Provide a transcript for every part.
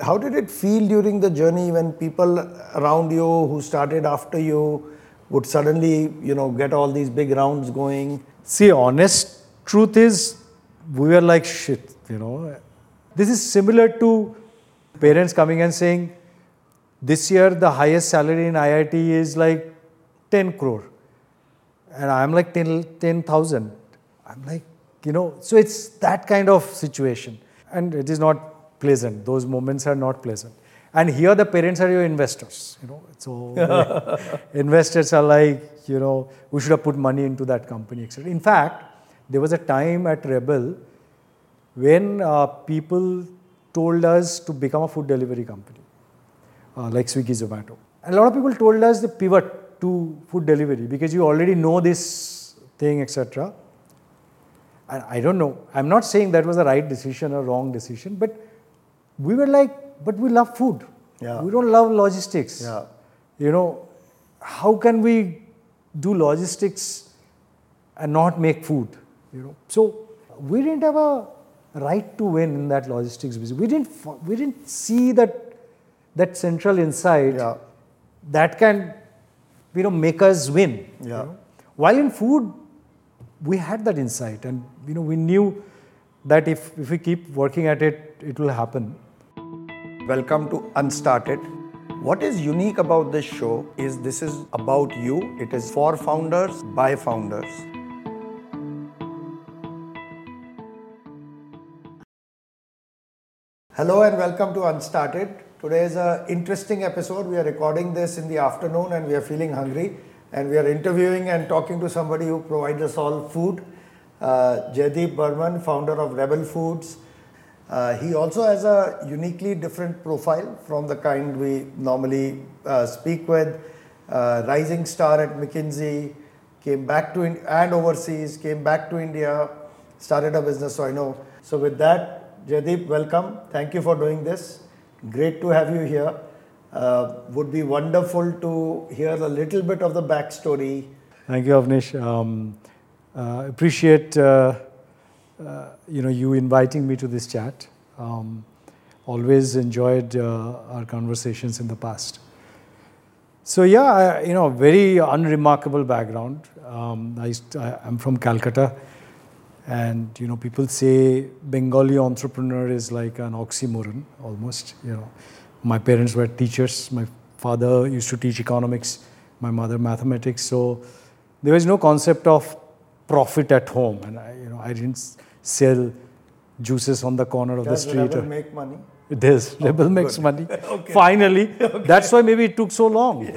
how did it feel during the journey when people around you who started after you would suddenly, get all these big rounds going? See, honest truth is, we were like shit, This is similar to parents coming and saying, this year the highest salary in IIT is like 10 crore. And I'm like 10,000. I'm like, so it's that kind of situation. And it is not pleasant. Those moments are not pleasant. And here the parents are your investors, So investors are like, we should have put money into that company, etc. In fact, there was a time at Rebel when people told us to become a food delivery company, like Swiggy, Zomato. And a lot of people told us to pivot to food delivery because you already know this thing, etc. And I don't know. I'm not saying that was the right decision or wrong decision, but we were like, but we love food. Yeah. We don't love logistics. Yeah. How can we do logistics and not make food? So we didn't have a right to win in that logistics business. We didn't see that central insight that can, make us win. Yeah. While in food, we had that insight, and we knew that if we keep working at it, it will happen. Welcome to Unstarted. What is unique about this show is this is about you. It is for founders, by founders. Hello and welcome to Unstarted. Today is an interesting episode. We are recording this in the afternoon and we are feeling hungry. And we are interviewing and talking to somebody who provides us all food. Jaideep Burman, founder of Rebel Foods. He also has a uniquely different profile from the kind we normally speak with. Rising star at McKinsey, came back to and overseas, came back to India, started a business. So I know. So with that, Jaideep, welcome. Thank you for doing this. Great to have you here. Would be wonderful to hear a little bit of the backstory. Thank you, Avnish. Appreciate you inviting me to this chat. Always enjoyed our conversations in the past. So very unremarkable background. I'm from Calcutta, and people say Bengali entrepreneur is like an oxymoron almost. My parents were teachers. My father used to teach economics, my mother mathematics. So there was no concept of profit at home, and I didn't sell juices on the corner of the street. Does Rebel make money? It does. Rebel makes money. Okay. Finally. Okay. That's why maybe it took so long,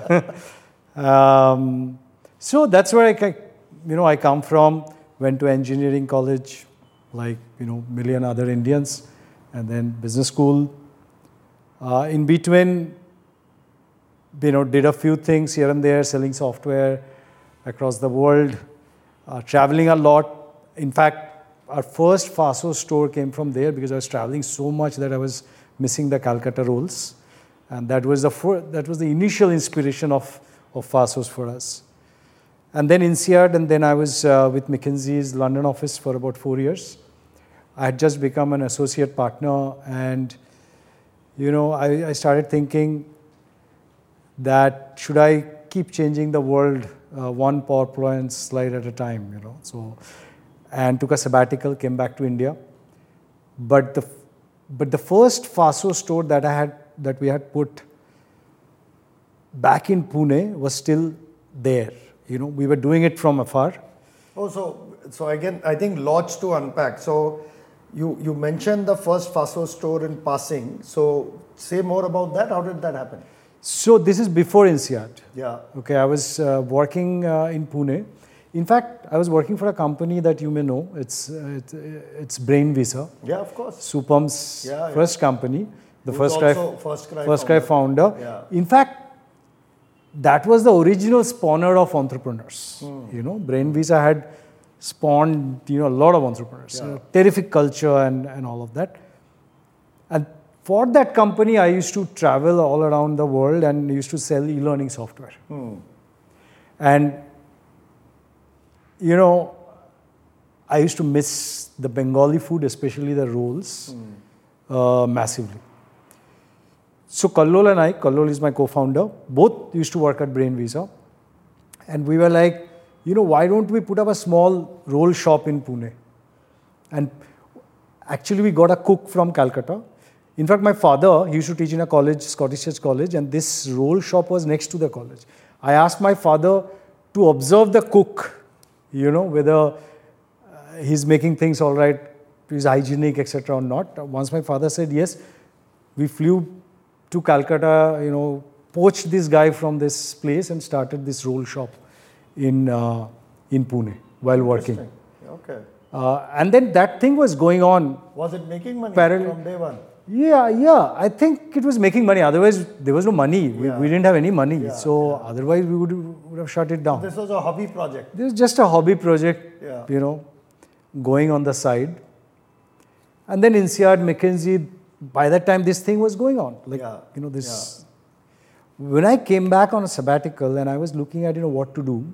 So that's where I come from. Went to engineering college, like, million other Indians, and then business school. In between, did a few things here and there, selling software across the world, traveling a lot. In fact, our first Faso store came from there because I was traveling so much that I was missing the Calcutta rolls. And that was the initial inspiration of Fasos for us. And then INSEAD, and then I was with McKinsey's London office for about 4 years. I had just become an associate partner, and I started thinking that should I keep changing the world one PowerPoint slide at a time, and took a sabbatical, came back to India. But the first Faso store that we had put back in Pune was still there. We were doing it from afar. Oh, so again, I think lots to unpack. So you mentioned the first Faso store in passing. So say more about that. How did that happen? So this is before INSEAD. Yeah. Okay, I was working in Pune. In fact, I was working for a company that you may know. It's BrainVisa. Yeah, of course. Supam's first company. The First Cry founder. Yeah. In fact, that was the original spawner of entrepreneurs. BrainVisa had spawned a lot of entrepreneurs. Yeah. Terrific culture and all of that. And for that company, I used to travel all around the world and used to sell e-learning software. And I used to miss the Bengali food, especially the rolls, massively. So Kallol and I, Kallol is my co-founder, both used to work at Brain Visa. And we were like, why don't we put up a small roll shop in Pune? And actually we got a cook from Calcutta. In fact, my father, he used to teach in a college, Scottish Church College, and this roll shop was next to the college. I asked my father to observe the cook, whether he's making things all right, he's hygienic, etc. or not. Once my father said yes, we flew to Calcutta, poached this guy from this place and started this roll shop in Pune while working. Okay. And then that thing was going on. Was it making money from day one? Yeah. I think it was making money. Otherwise, there was no money. We didn't have any money. Otherwise, we would have shut it down. So this was a hobby project? This was just a hobby project, going on the side. And then INSEAD, McKinsey, by that time, this thing was going on. When I came back on a sabbatical and I was looking at, what to do,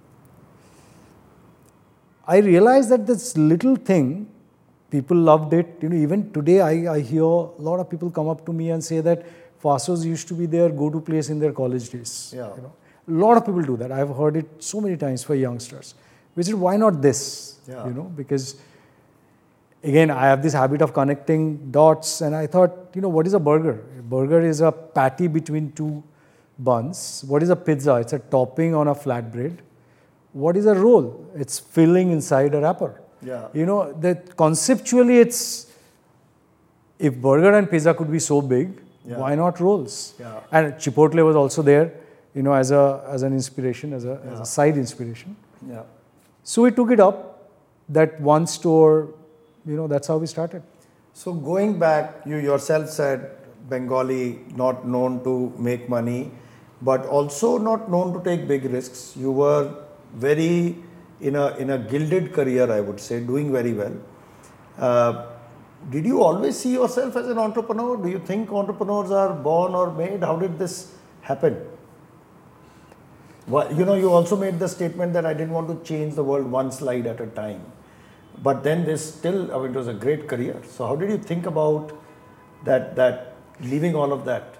I realized that this little thing, people loved it. Even today, I hear a lot of people come up to me and say that Fasos used to be their go-to place in their college days. Yeah. A lot of people do that. I've heard it so many times for youngsters. Which is, why not this? Yeah. Because again, I have this habit of connecting dots, and I thought, what is a burger? A burger is a patty between two buns. What is a pizza? It's a topping on a flatbread. What is a roll? It's filling inside a wrapper. Yeah. That conceptually, it's, if burger and pizza could be so big, why not rolls? Yeah. And Chipotle was also there, as an inspiration, as a side inspiration. Yeah. So we took it up. That one store, that's how we started. So going back, you yourself said Bengali, not known to make money, but also not known to take big risks. You were very in a gilded career, I would say, doing very well. Did you always see yourself as an entrepreneur? Do you think entrepreneurs are born or made? How did this happen? Well, you also made the statement that I didn't want to change the world one slide at a time. But then this still, it was a great career. So how did you think about that leaving all of that?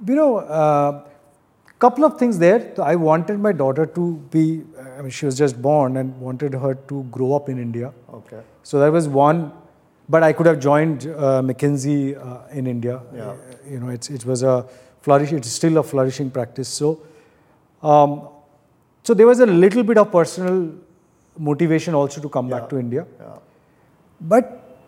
Couple of things there. So I wanted my daughter to be, she was just born, and wanted her to grow up in India. Okay. So that was one, but I could have joined McKinsey in India. Yeah. It was it's still a flourishing practice. So, so there was a little bit of personal motivation also to come back to India. Yeah. But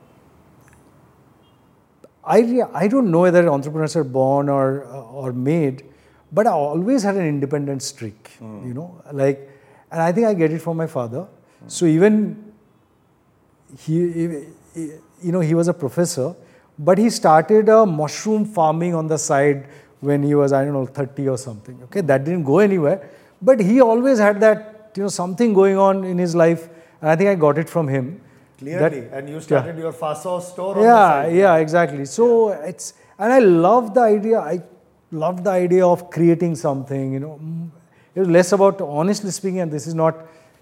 I don't know whether entrepreneurs are born or made, but I always had an independent streak, and I think I get it from my father. So even he was a professor, but he started a mushroom farming on the side when he was, 30 or something. Okay, that didn't go anywhere, but he always had that, something going on in his life, and I think I got it from him. Clearly, and you started your Faso store on the side. Yeah, exactly. So and I love the idea. I loved the idea of creating something, It was less about, honestly speaking, and this is not,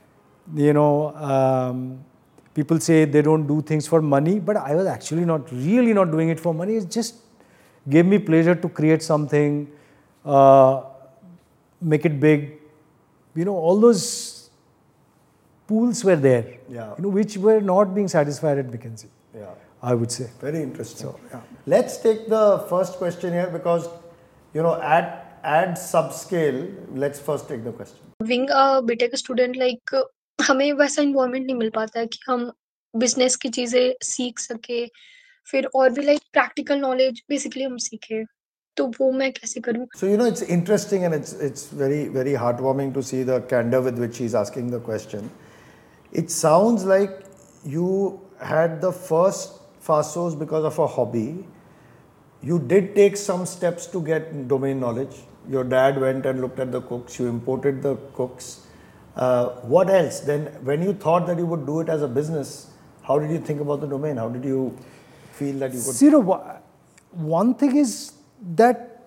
people say they don't do things for money, but I was actually really not doing it for money. It just gave me pleasure to create something, make it big. All those pools were there, which were not being satisfied at McKinsey, I would say. Very interesting. So, let's take the first question here because, at subscale, let's first take the question. Being a BTech student, हमें वैसा environment नहीं मिल पाता है कि हम business की चीजें सीख सके, फिर और भी प्रैक्टिकल नॉलेज बेसिकली हम सीखे, तो वो मैं कैसे करूं? So it's interesting and it's very very heartwarming to see the candor with which he's asking the question. It sounds like you had the first Fasos because of a hobby. You did take some steps to get domain knowledge. Your dad went and looked at the cooks. You imported the cooks. What else? Then when you thought that you would do it as a business, how did you think about the domain? How did you feel that you could? One thing is that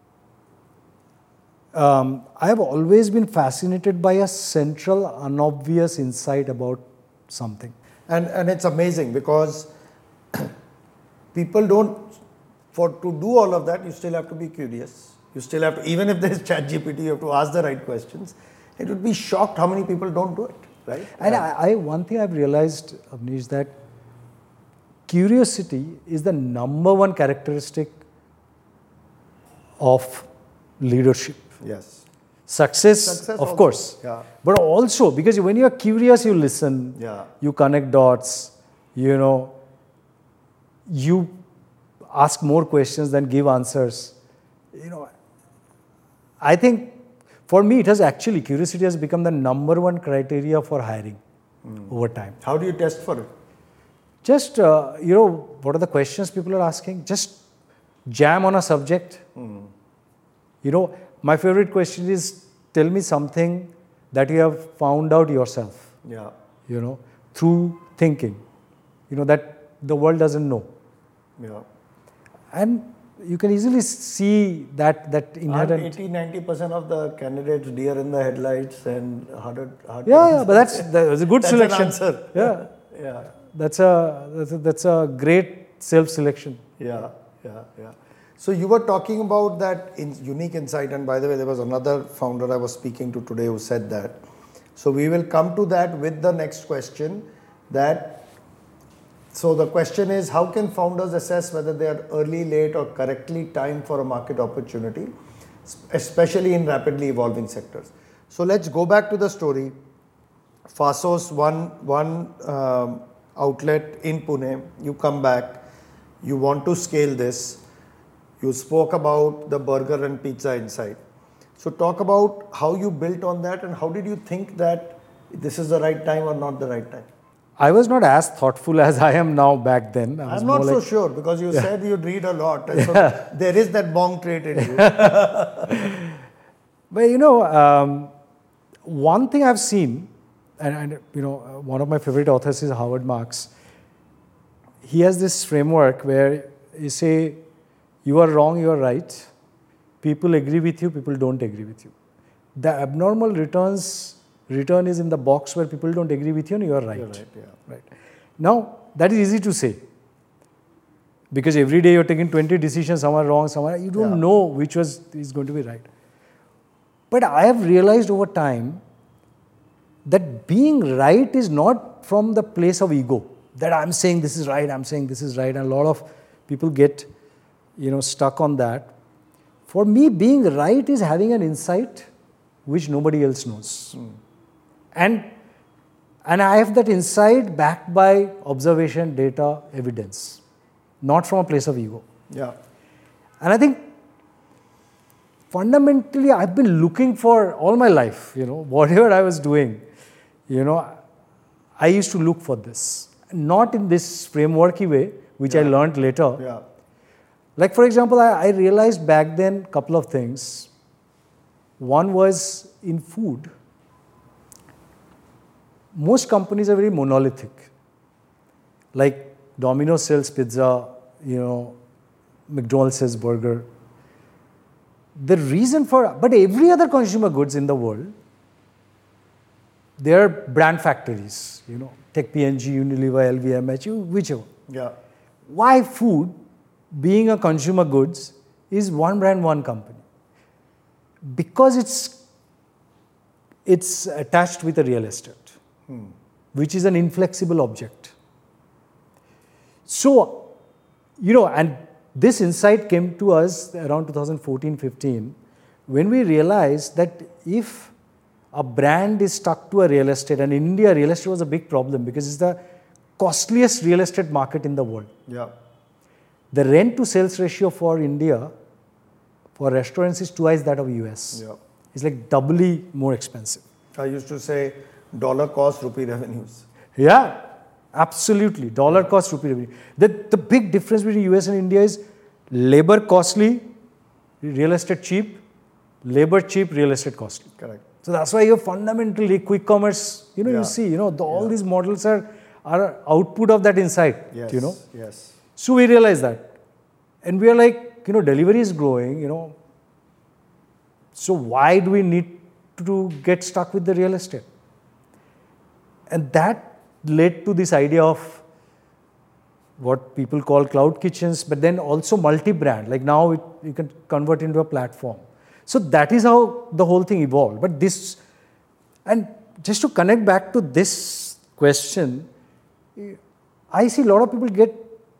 I have always been fascinated by a central, unobvious insight about something. And it's amazing because people don't to do all of that, you still have to be curious. You still have to, even if there's ChatGPT, you have to ask the right questions. It would be shocked how many people don't do it, right? And one thing I've realized, Avnish, that curiosity is the number one characteristic of leadership. Yes. Success of also. course. Yeah. But also, because when you are curious, you listen, Yeah. you connect dots, you ask more questions than give answers. I think for me, curiosity has become the number one criteria for hiring over time. How do you test for it? Just, what are the questions people are asking? Just jam on a subject. My favorite question is, tell me something that you have found out yourself, Yeah. through thinking, that the world doesn't know. Yeah. And you can easily see that inherent... 80-90% of the candidates deer in the headlights and hard. Yeah, but that's a good That's selection. an answer. Yeah, Yeah. that's a great self-selection. Yeah. So you were talking about that unique insight, and by the way, there was another founder I was speaking to today who said that. So we will come to that with the next question. So the question is, how can founders assess whether they are early, late, or correctly timed for a market opportunity, especially in rapidly evolving sectors? So let's go back to the story. Fasos, one outlet in Pune. You come back. You want to scale this. You spoke about the burger and pizza inside. So talk about how you built on that, and how did you think that this is the right time or not the right time? I was not as thoughtful as I am now back then. I'm not so sure, because you said you'd read a lot. And so there is that bong trait in you. But one thing I've seen, and one of my favorite authors is Howard Marks. He has this framework where you say, you are wrong, you are right. People agree with you, people don't agree with you. The abnormal return is in the box where people don't agree with you and you are right. You're right, yeah. Right. Now, that is easy to say. Because every day you're taking 20 decisions, some are wrong, some are... You don't know which is going to be right. But I have realized over time that being right is not from the place of ego. That I'm saying this is right, I'm saying this is right. And a lot of people get, stuck on that. For me, being right is having an insight which nobody else knows. And I have that insight backed by observation, data, evidence, not from a place of ego. Yeah. And I think fundamentally I've been looking for all my life, whatever I was doing, I used to look for this. Not in this frameworky way, which I learned later. Yeah. Like, for example, I realized back then a couple of things. One was in food. Most companies are very monolithic. Like Domino's sells pizza, McDonald's sells burger. The reason but every other consumer goods in the world, they are brand factories, take P&G, Unilever, LVMH, whichever. Yeah. Why food, being a consumer goods, is one brand, one company? Because it's attached with a real estate, which is an inflexible object. So, and this insight came to us around 2014-15, when we realized that if a brand is stuck to a real estate, and in India, real estate was a big problem because it's the costliest real estate market in the world. Yeah. The rent to sales ratio for India, for restaurants, is twice that of US. Yeah. It's like doubly more expensive. I used to say dollar cost, rupee revenues. Yeah, absolutely. Dollar cost, rupee revenue. The big difference between US and India is labor costly, real estate cheap, labor cheap, real estate costly. Correct. So that's why you're fundamentally quick commerce, you see, all these models are output of that insight, Yes. Yes. So we realize that. And we are like, delivery is growing, so why do we need to get stuck with the real estate? And that led to this idea of what people call cloud kitchens, but then also multi-brand. Like now you can convert into a platform. So that is how the whole thing evolved. But this, and just to connect back to this question, I see a lot of people get,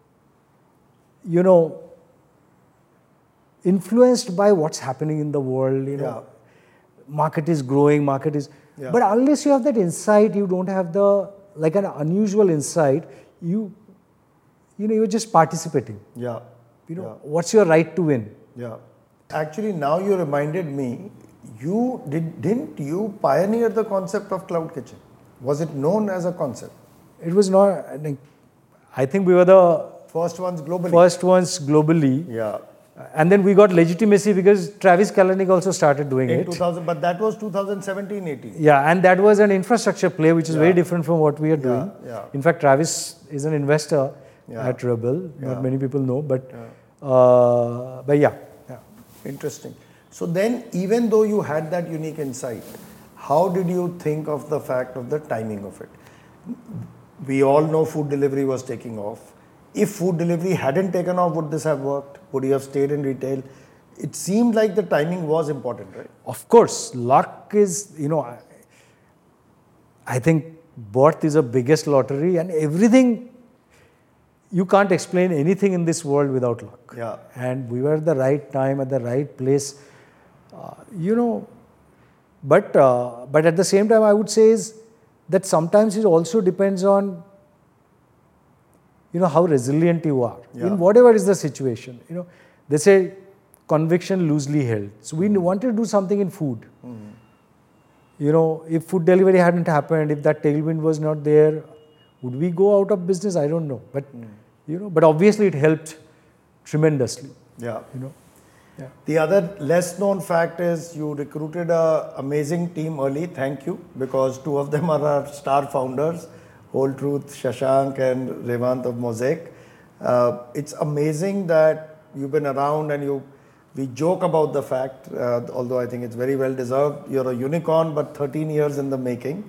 influenced by what's happening in the world, market is growing, but unless you have that insight, you don't have like an unusual insight, you're just participating. What's your right to win? Actually, now you reminded me, didn't you pioneer the concept of cloud kitchen? Was it known as a concept? It was not, I think we were the first ones globally. Yeah. And then we got legitimacy because Travis Kalanick also started doing it. In 2000, but that was 2017-18. Yeah, and that was an infrastructure play, which is very different from what we are doing. In fact, Travis is an investor at Rebel. Not many people know, but yeah. Interesting. So then, even though you had that unique insight, how did you think of the fact of the timing of it? We all know food delivery was taking off. If food delivery hadn't taken off, would this have worked? Would you have stayed in retail? It seemed like the timing was important, right? Of course. Luck is, I think birth is the biggest lottery, and everything, you can't explain anything in this world without luck. Yeah. And we were at the right time, at the right place. But at the same time, I would say is that sometimes it also depends on how resilient you are in whatever is the situation. They say conviction loosely held. So we wanted to do something in food. If food delivery hadn't happened, if that tailwind was not there, would we go out of business? I don't know. But but obviously it helped tremendously. The other less known fact is you recruited an amazing team early. Thank you, because two of them are our star founders. Whole Truth, Shashank and Revant of Mosaic. It's amazing that you've been around, and we joke about the fact, although I think it's very well deserved. You're a unicorn, but 13 years in the making.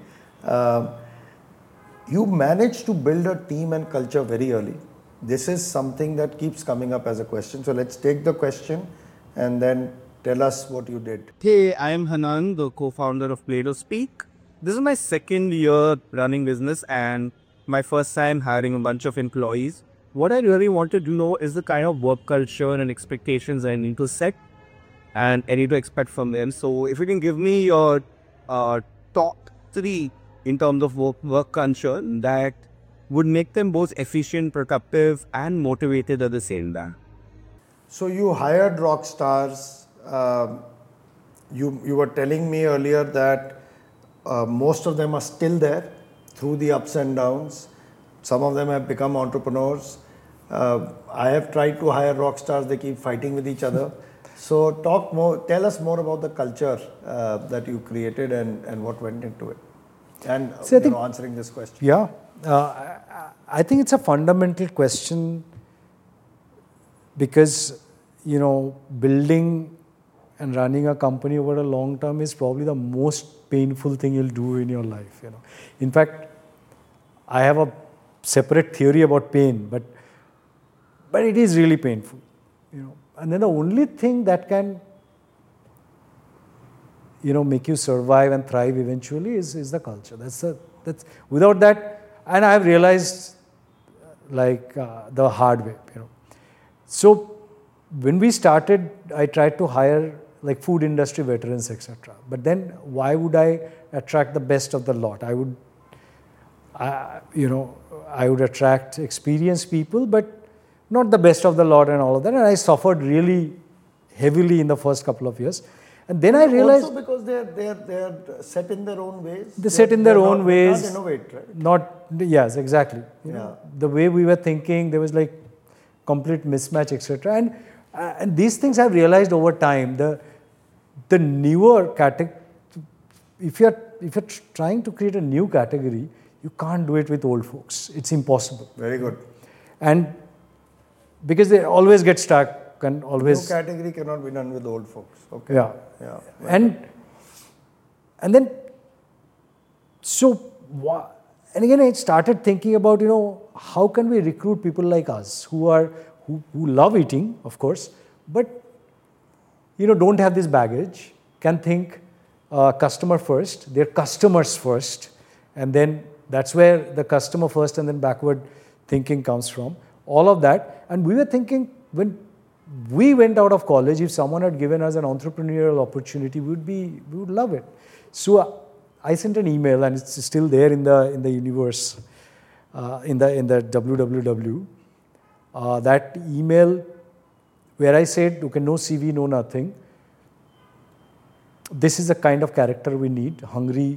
You managed to build a team and culture very early. This is something that keeps coming up as a question. So let's take the question and then tell us what you did. Hey, I am Hanan, the co-founder of Play to Speak. This is my second year running business and my first time hiring a bunch of employees. What I really wanted to know is the kind of work culture and expectations I need to set and I need to expect from them. So if you can give me your top 3 in terms of work culture that would make them both efficient, productive and motivated at the same time. So you hired rock stars. You were telling me earlier that most of them are still there through the ups and downs. Some of them have become entrepreneurs. I have tried to hire rock stars. They keep fighting with each other. So tell us more about the culture that you created and what went into it. And answering this question. Yeah. I think it's a fundamental question because, building and running a company over a long term is probably the most painful thing you'll do in your life. In fact, I have a separate theory about pain, but it is really painful. And then the only thing that can, make you survive and thrive eventually is the culture. That's without that. And I have realized, the hard way. So when we started, I tried to hire food industry veterans, etc. But then why would I attract the best of the lot? I would attract experienced people, but not the best of the lot and all of that. And I suffered really heavily in the first couple of years. And then I realized... Also because they're set in their own ways. They set in their own ways. They can't innovate, right? Yes, exactly. The way we were thinking, there was complete mismatch, etc. And these things I've realized over time. The newer category, if you're trying to create a new category, you can't do it with old folks. It's impossible. Very good. And because they always get stuck and always... New category cannot be done with old folks. Okay. Yeah. Yeah. And then, so, And again, I started thinking about, how can we recruit people like us who love eating, of course, but, don't have this baggage, can think customer first, their customers first, and then that's where the customer first and then backward thinking comes from. All of that. And we were thinking, when we went out of college, if someone had given us an entrepreneurial opportunity, we would love it. So I sent an email, and it's still there in the universe, in the www. That email where I said, okay, no CV, no nothing. This is the kind of character we need, hungry,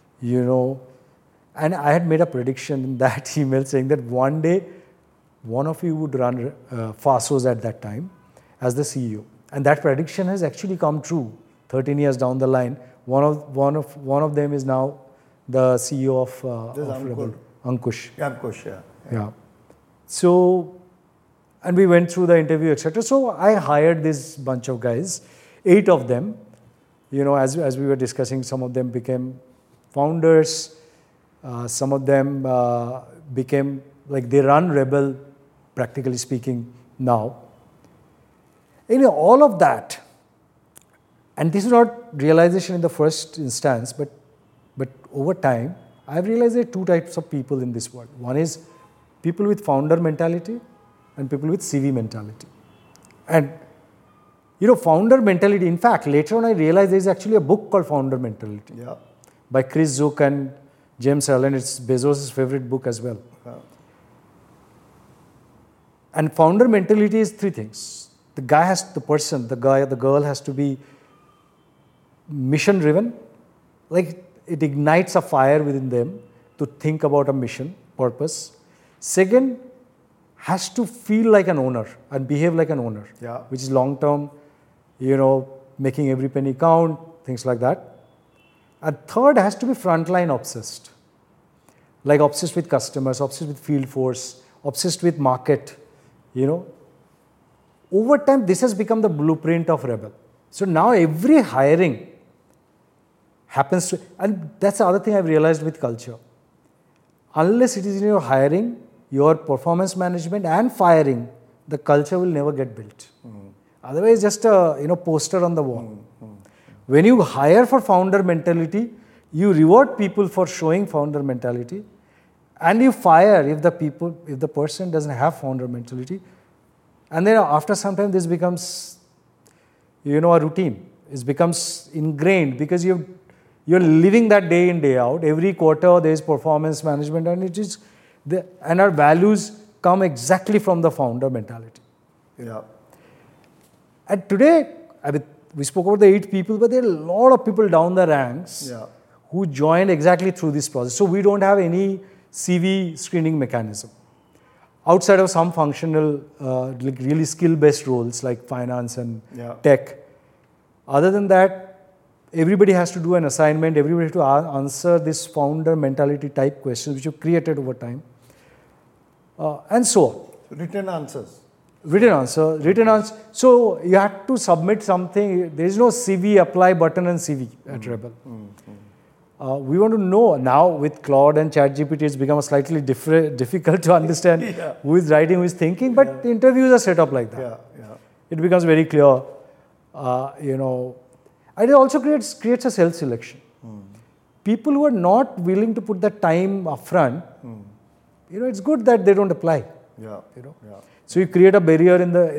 And I had made a prediction in that email saying that one day, one of you would run Fasos at that time as the CEO. And that prediction has actually come true 13 years down the line. One of them is now the CEO of Rebel. Ankush. Ankush, Yeah. So, and we went through the interview, etc. So I hired this bunch of guys, 8 of them. As we were discussing, some of them became founders. Some of them became, they run Rebel, practically speaking, now. All of that, and this is not realization in the first instance, but over time, I've realized there are 2 types of people in this world. One is people with founder mentality and people with CV mentality. And, founder mentality, in fact, later on I realized there's actually a book called Founder Mentality by Chris Zook and James Allen. It's Bezos' favorite book as well. And founder mentality is 3 things. The girl has to be mission driven. It ignites a fire within them to think about a mission, purpose. Second, has to feel like an owner and behave like an owner, which is long term, making every penny count, things like that. And third, has to be frontline obsessed. Obsessed with customers, obsessed with field force, obsessed with market, Over time, this has become the blueprint of Rebel. So now every hiring happens to, and that's the other thing I've realized with culture. Unless it is in your hiring, your performance management and firing, the culture will never get built. Otherwise, just a poster on the wall. When you hire for founder mentality, you reward people for showing founder mentality, and you fire if the person doesn't have founder mentality. And then after some time, this becomes, a routine. It becomes ingrained because you're living that day in, day out. Every quarter, there is performance management, and and our values come exactly from the founder mentality. And today, we spoke about the 8 people, but there are a lot of people down the ranks who joined exactly through this process. So we don't have any CV screening mechanism. Outside of some functional, really skill-based roles like finance and tech. Other than that, everybody has to do an assignment, everybody has to answer this founder mentality type questions which you've created over time. And so on. Written answers. Written answer. So you have to submit something. There is no CV apply button and CV at Rebel. We want to know now with Claude and ChatGPT, it's become slightly difficult to understand who is writing, who is thinking, but the interviews are set up like that. It becomes very clear, and it also creates a self-selection. People who are not willing to put that time upfront, it's good that they don't apply. So you create a barrier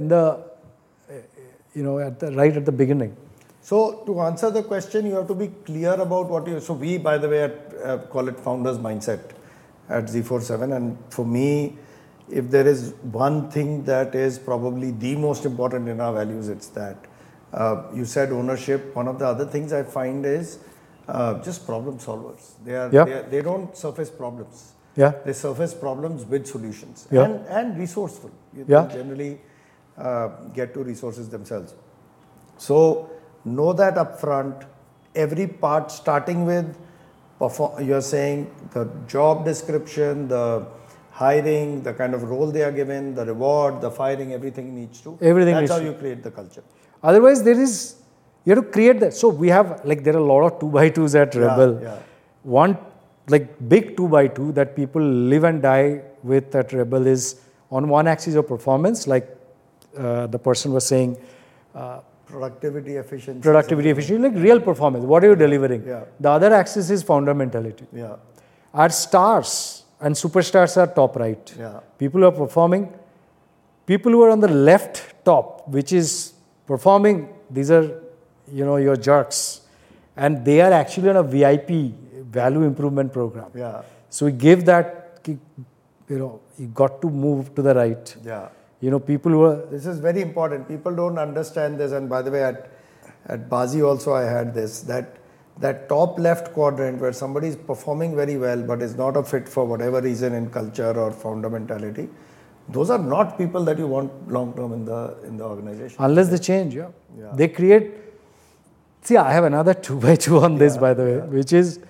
right at the beginning. So to answer the question, you have to be clear about what you. So we, by the way, call it founders mindset at Z47. And for me, if there is one thing that is probably the most important in our values, it's that. You said ownership. One of the other things I find is just problem solvers. They don't surface problems. They surface problems with solutions and resourceful. They generally get to resources themselves. So know that upfront. Every part, starting with you're saying the job description, the hiring, the kind of role they are given, the reward, the firing, everything needs to. That's how you create the culture. Otherwise, you have to create that. So we have, there are a lot of 2x2s at Rebel. One, like big 2x2 that people live and die with at Rebel is on one axis of performance, like the person was saying, Productivity, efficiency, like real performance. What are you delivering? Yeah. The other axis is founder mentality. Yeah. Our stars and superstars are top right. Yeah. People who are performing, people who are on the left top, which is performing, these are, your jerks. And they are actually on a VIP, value improvement program. Yeah. So we give that, you got to move to the right. Yeah. People who are, This is very important. People don't understand this. And by the way, at Bazi also I had this, that top left quadrant where somebody is performing very well but is not a fit for whatever reason in culture or founder mentality. Those are not people that you want long term in the organization. unless they change, Yeah. they create. See, I have another 2x2 on this, by the way, which is,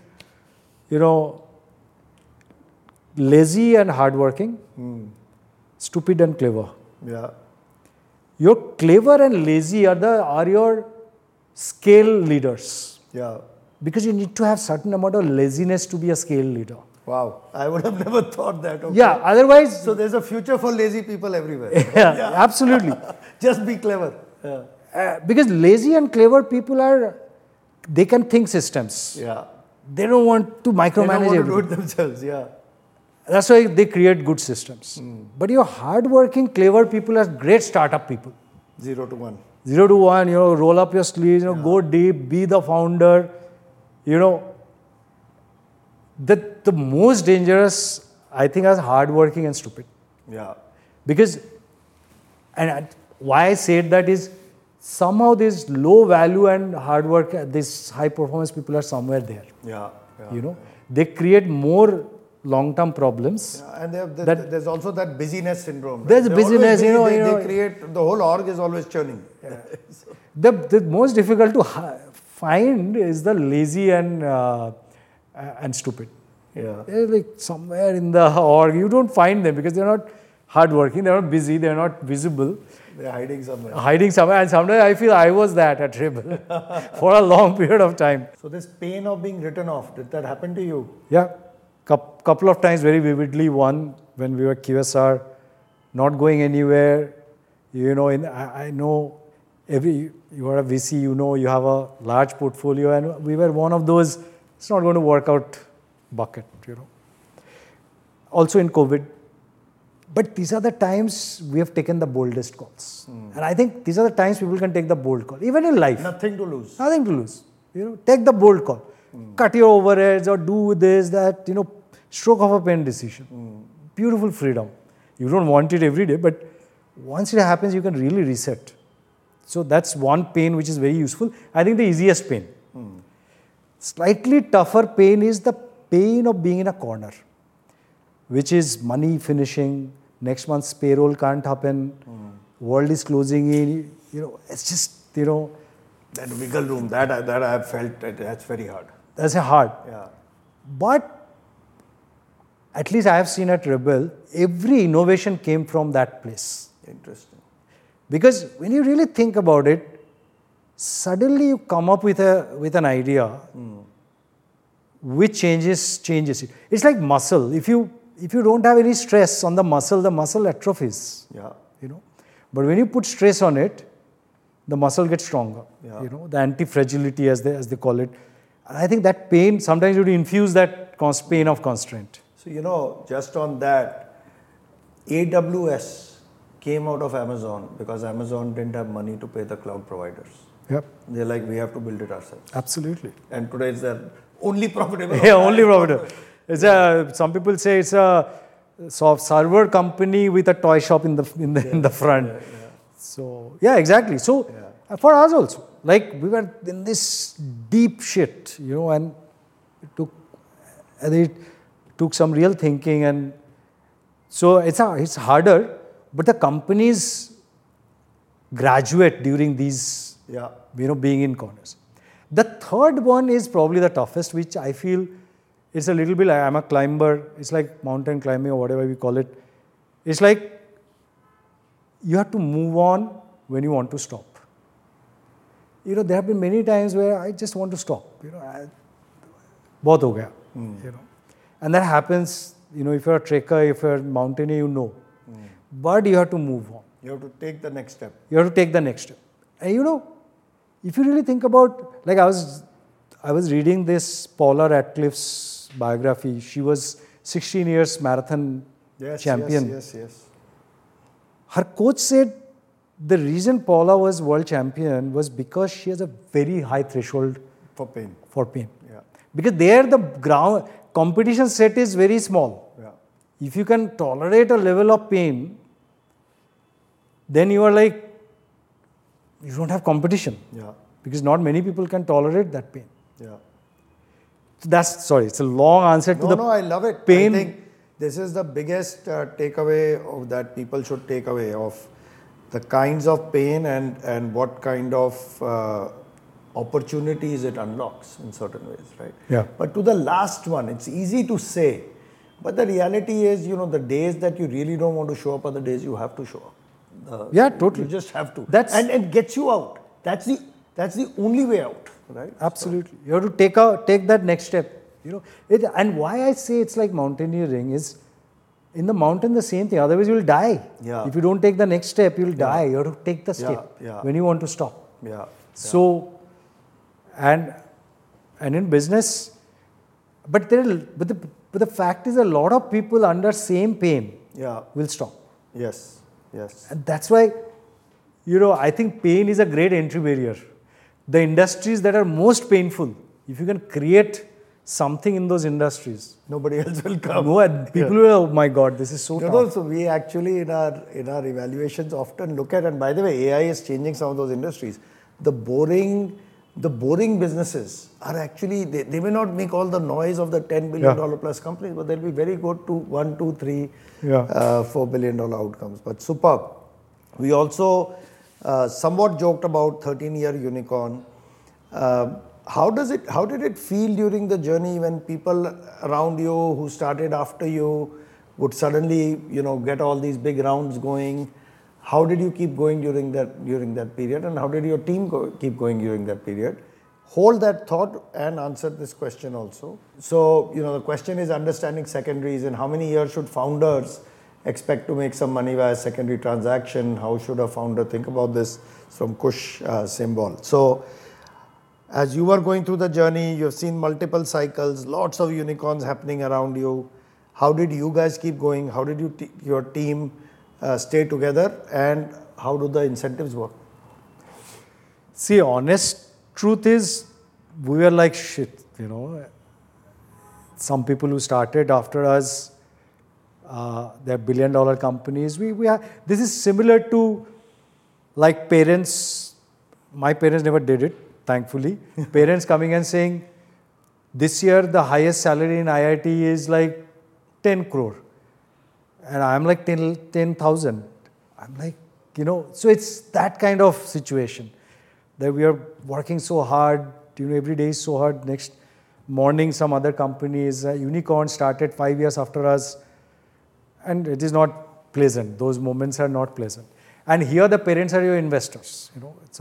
lazy and hardworking, stupid and clever. Yeah. You're clever and lazy are your scale leaders, Yeah. because you need to have certain amount of laziness to be a scale leader. Wow. I would have never thought that. Okay. Yeah, otherwise, So there's a future for lazy people everywhere. yeah, absolutely. Just be clever. Yeah. Because lazy and clever people they can think systems. Yeah. They don't want to They micromanage don't want to do everything. it themselves. Yeah. That's why they create good systems. But your hardworking, clever people are great startup people. 0 to 1. 0 to 1, roll up your sleeves, go deep, be the founder. The most dangerous, I think, is hardworking and stupid. Yeah. Because, and why I said that is, somehow this low value and hard work, this high performance people are somewhere there. Yeah. Yeah. They create more long-term problems. Yeah, and That- there's also that busyness syndrome. Right? There's They're always busyness, busy, they create, the whole org is always churning. The most difficult to find is the lazy and stupid. Yeah. They're like somewhere in the org. You don't find them because they're not hardworking, they're not busy, they're not visible, They're hiding somewhere. hiding somewhere. And sometimes I feel I was that at Rebel for a long period of time. So this pain of being written off, did that happen to you? Yeah, couple of times very vividly. One, when we were QSR, not going anywhere. I know you are a VC, you have a large portfolio, and we were one of those, it's not going to work out bucket, Also in COVID. But these are the times we have taken the boldest calls. And I think these are the times people can take the bold call, even in life. Nothing to lose. Nothing to lose. Take the bold call. Cut your overheads or do this, that, stroke of a pen decision. Beautiful freedom. You don't want it every day, but once it happens, you can really reset. So that's one pain which is very useful. I think the easiest pain. Slightly tougher pain is the pain of being in a corner, which is money finishing, next month's payroll can't happen, world is closing in, it's just, That wiggle room, that I have felt, that's very hard. that's hard. Yeah. But at least I have seen at Rebel, every innovation came from that place. Interesting. Because when you really think about it, suddenly you come up with an idea which changes it. It's like muscle. If you don't have any stress on the muscle atrophies. Yeah. But when you put stress on it, the muscle gets stronger. Yeah. The anti-fragility as they call it. And I think that pain, sometimes you infuse that pain of constraint. So, just on that, AWS came out of Amazon because Amazon didn't have money to pay the cloud providers. Yep. They're like, we have to build it ourselves. Absolutely. And today it's their only profitable. Yeah, only profitable. Some people say it's a server company with a toy shop in the front. Yeah. So yeah, exactly. So for us also, like we were in this deep shit, and it took some real thinking, and so it's harder. But the companies graduate during these, being in corners. The third one is probably the toughest, which I feel it's a little bit like, I'm a climber. It's like mountain climbing or whatever we call it. It's like you have to move on when you want to stop. There have been many times where I just want to stop. बहुत हो गया. And that happens, if you're a trekker, if you're a mountaineer, But you have to move on. You have to take the next step. You have to take the next step. And if you really think about, like I was reading this Paula Radcliffe's biography. She was 16 years marathon champion. Yes. Her coach said the reason Paula was world champion was because she has a very high threshold For pain. Yeah. Because there the ground competition set is very small. Yeah. If you can tolerate a level of pain, then you are like, you don't have competition. Yeah. Because not many people can tolerate that pain. Yeah. It's a long answer to No, I love it. pain. I think this is the biggest takeaway of that people should take away of the kinds of pain and what kind of opportunities it unlocks in certain ways, right? Yeah. But to the last one, it's easy to say, but the reality is, the days that you really don't want to show up are the days you have to show up. Yeah, totally. You just have to. That's- and it gets you out. That's the only way out, right? Absolutely. You have to take that next step. And why I say it's like mountaineering is, in the mountain the same thing. Otherwise you will die. Yeah. If you don't take the next step, you will die. You have to take the step Yeah. when you want to stop. Yeah. So, and in business, but the fact is a lot of people under same pain Yeah. will stop. Yes. And that's why, I think pain is a great entry barrier. The industries that are most painful, if you can create something in those industries, Nobody else will come. people will, oh my God, this is so tough. So we actually in our evaluations often look at, and by the way, AI is changing some of those industries. The boring businesses are actually, they may not make all the noise of the $10 billion plus companies, but they'll be very good to 1, 2, 3, $4 billion outcomes. But superb. We also somewhat joked about 13-year unicorn. How did it feel during the journey when people around you who started after you would suddenly, get all these big rounds going? How did you keep going during that period, and how did your team keep going during that period? Hold that thought and answer this question also. So, the question is understanding secondaries, and how many years should founders expect to make some money via secondary transaction? How should a founder think about this? From Kush Symbol. So, as you were going through the journey, you've seen multiple cycles, lots of unicorns happening around you. How did you guys keep going? How did your team stay together, and how do the incentives work? See, honest truth is, we were like shit, Some people who started after us, they're billion-dollar companies. This is similar to like parents. My parents never did it, thankfully. Parents coming and saying, this year the highest salary in IIT is like 10 crore. And I'm like 10,000. I'm like, so it's that kind of situation that we are working so hard, every day is so hard. Next morning, some other companies, unicorn started 5 years after us. And it is not pleasant. Those moments are not pleasant. And here the parents are your investors,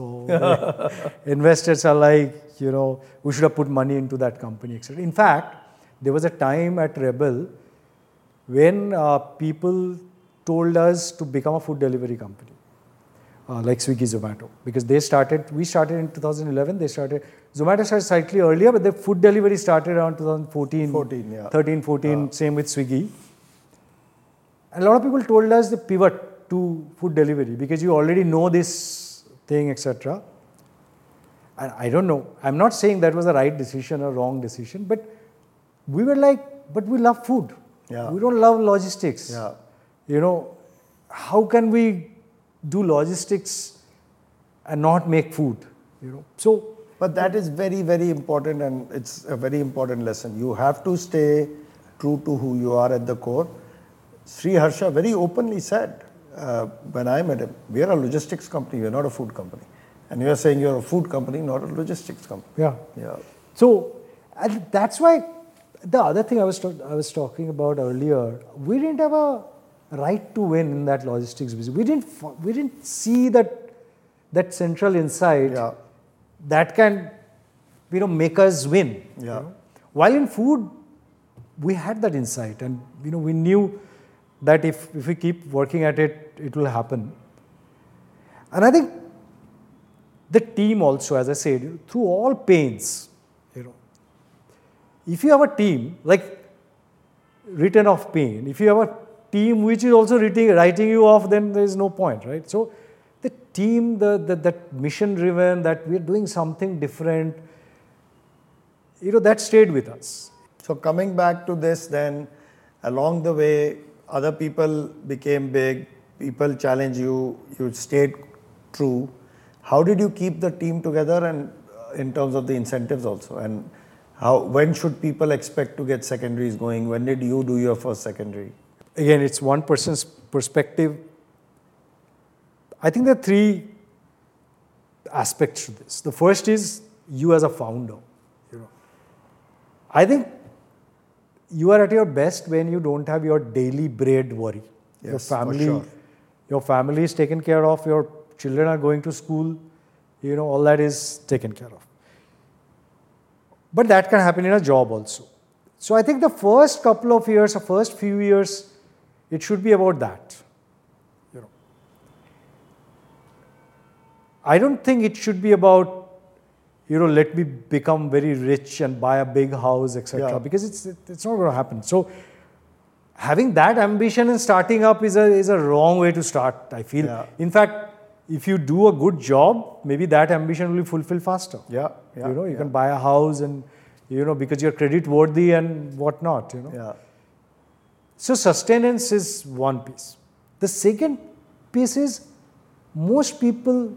So investors are like, we should have put money into that company, etc. In fact, there was a time at Rebel when people told us to become a food delivery company, like Swiggy, Zomato, because we started in 2011, Zomato started slightly earlier, but the food delivery started around 2014, 13, 14, same with Swiggy. And a lot of people told us to pivot to food delivery because you already know this thing, etc. And I don't know, I'm not saying that was the right decision or wrong decision, but we were like, but we love food. Yeah. We don't love logistics. Yeah. How can we do logistics and not make food? So, but that is very, very important, and it's a very important lesson. You have to stay true to who you are at the core. Sri Harsha very openly said, when I met him, we are a logistics company, we're not a food company. And you are saying you're a food company, not a logistics company. Yeah. So, and that's why the other thing I was talking about earlier, we didn't have a right to win in that logistics business. We didn't see that central insight that can, make us win. Yeah. While in food, we had that insight, and we knew that if we keep working at it, it will happen. And I think the team also, as I said, through all pains, if you have a team, like written off pain, if you have a team which is also writing you off, then there is no point, right? So the team, that mission driven, that we're doing something different, that stayed with us. So coming back to this then, along the way, other people became big, people challenged you, you stayed true. How did you keep the team together, and in terms of the incentives also? And when should people expect to get secondaries going? When did you do your first secondary? Again, it's one person's perspective. I think there are three aspects to this. The first is you as a founder. I think you are at your best when you don't have your daily bread worry. Yes, your family is taken care of, your children are going to school, all that is taken care of. But that can happen in a job also. So I think the first couple of years, the first few years, it should be about that. I don't think it should be about, let me become very rich and buy a big house, etc. Because it's not going to happen. So having that ambition and starting up is a wrong way to start, I feel. Yeah. In fact, if you do a good job, maybe that ambition will be fulfilled faster. You Can buy a house and, because you're credit worthy and whatnot, Yeah. So sustenance is one piece. The second piece is most people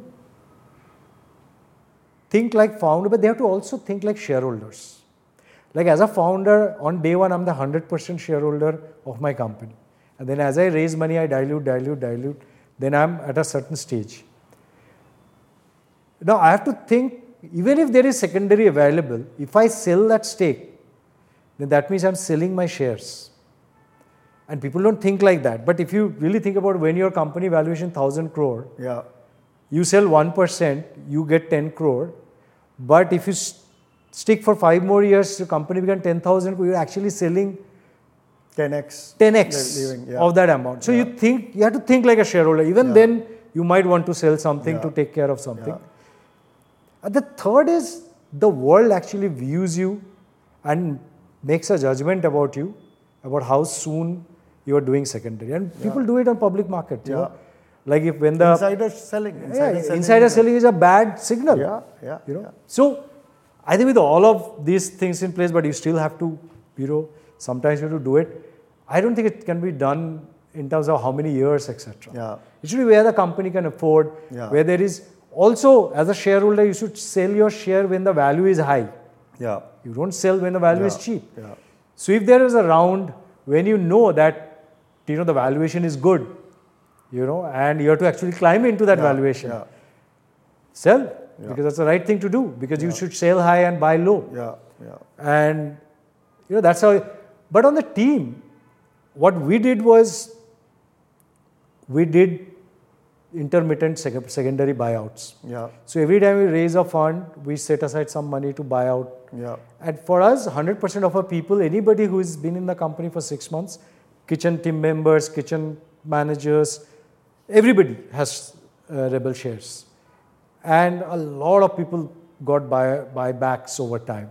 think like founder, but they have to also think like shareholders. Like as a founder, on day one, I'm the 100% shareholder of my company. And then as I raise money, I dilute. Then I'm at a certain stage. Now I have to think, even if there is secondary available, if I sell that stake, then that means I'm selling my shares. And people don't think like that. But if you really think about when your company valuation 1,000 crore, you sell 1%, you get 10 crore. But if you stick for 5 more years, your company becomes 10,000 crore, you're actually selling 10x of that amount. So you have to think like a shareholder. Even then, you might want to sell something to take care of something. And the third is the world actually views you and makes a judgment about you, about how soon you are doing secondary. And people do it on public market. Like if when the insider selling. Insider selling is a bad signal. So I think with all of these things in place, but you still have to, sometimes you have to do it. I don't think it can be done in terms of how many years, etc. It should be where the company can afford, where there is also, as a shareholder, you should sell your share when the value is high. You don't sell when the value is cheap. So if there is a round when you know that the valuation is good, and you have to actually climb into that valuation, sell, because that's the right thing to do, because you should sell high and buy low. And that's how. But on the team, what we did was we did intermittent secondary buyouts. So every time we raise a fund, we set aside some money to buy out. And for us, 100% of our people, anybody who has been in the company for 6 months, kitchen team members, kitchen managers, everybody has Rebel shares. And a lot of people got buybacks over time.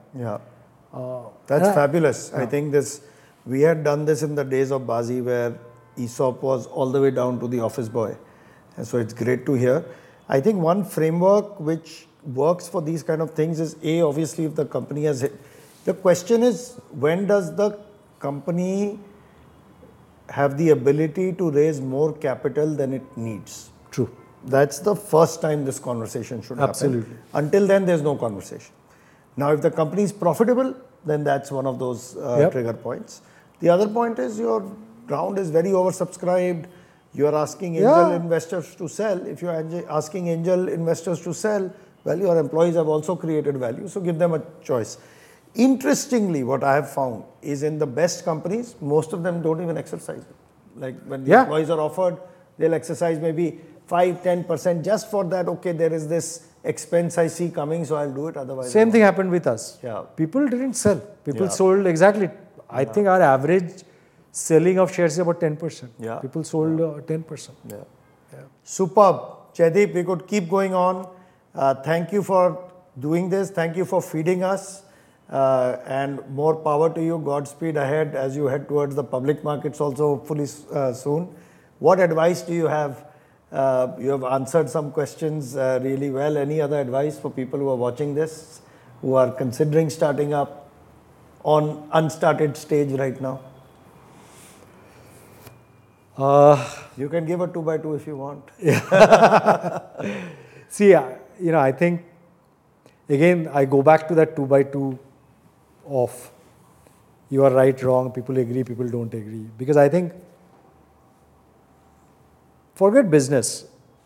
That's fabulous. I think we had done this in the days of Baazi, where ESOP was all the way down to the office boy. And so it's great to hear. I think one framework which works for these kind of things is obviously if the company has hit. The question is, when does the company have the ability to raise more capital than it needs? True. That's the first time this conversation should happen. Absolutely. Until then, there's no conversation. Now, if the company is profitable, then that's one of those trigger points. The other point is your round is very oversubscribed. You are asking angel investors to sell. If you are asking angel investors to sell, well, your employees have also created value, so give them a choice. Interestingly, what I have found is in the best companies, most of them don't even exercise it. Like when the employees are offered, they'll exercise maybe 5-10% just for that. Okay, there is this expense I see coming, so I'll do it. Otherwise, same thing happened with us. Yeah. People didn't sell. People sold exactly. I think our average selling of shares is about 10%. Yeah. People sold 10%. Yeah. Superb. Jaideep, we could keep going on. Thank you for doing this. Thank you for feeding us. And more power to you. Godspeed ahead as you head towards the public markets also hopefully soon. What advice do you have? You have answered some questions really well. Any other advice for people who are watching this, who are considering starting up on unstarted stage right now? You can give a 2x2 if you want. See, I think, again, I go back to that 2x2 of you are right, wrong, people agree, people don't agree. Because I think, forget business.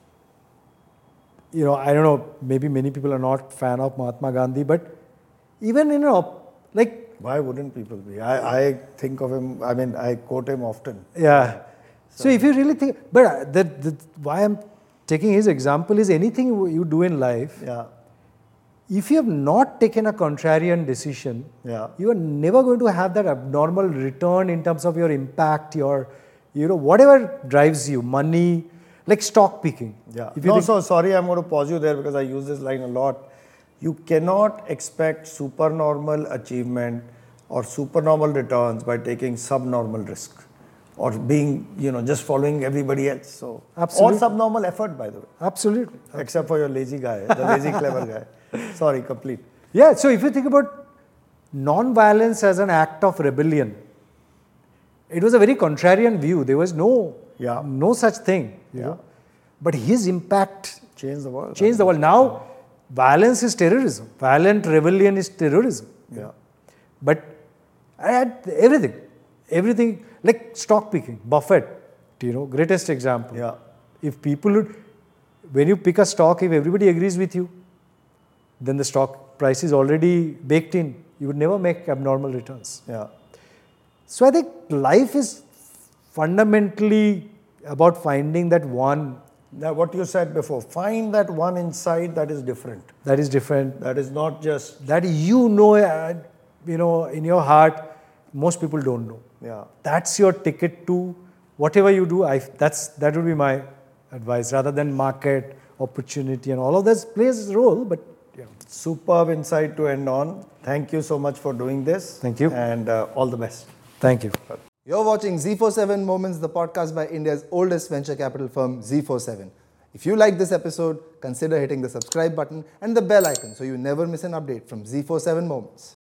I don't know, maybe many people are not fan of Mahatma Gandhi, but even, like... Why wouldn't people be? I think of him, I quote him often. Yeah. So if you really think, but why I'm taking his example is anything you do in life, if you have not taken a contrarian decision, you are never going to have that abnormal return in terms of your impact, your, whatever drives you, money, like stock picking. Yeah. So sorry, I'm going to pause you there because I use this line a lot. You cannot expect supernormal achievement or supernormal returns by taking subnormal risk. Or being, just following everybody else. So, absolutely. Or subnormal effort, by the way. Absolutely. Except for your lazy guy, the lazy clever guy. Sorry, complete. Yeah, so if you think about non-violence as an act of rebellion, it was a very contrarian view. There was no such thing. You know? But his impact changed the world. Changed the world. Now, violence is terrorism. Violent rebellion is terrorism. Yeah. But everything, like stock picking, Buffett, greatest example. Yeah. If people would, when you pick a stock, if everybody agrees with you, then the stock price is already baked in. You would never make abnormal returns. Yeah. So I think life is fundamentally about finding that one. What you said before, find that one inside that is different. That is different. That is not just... That in your heart, most people don't know. Yeah. That's your ticket to whatever you do. That would be my advice, rather than market, opportunity, and all of this plays a role. But yeah. Superb insight to end on. Thank you so much for doing this. Thank you. And all the best. Thank you. You're watching Z47 Moments, the podcast by India's oldest venture capital firm, Z47. If you like this episode, consider hitting the subscribe button and the bell icon so you never miss an update from Z47 Moments.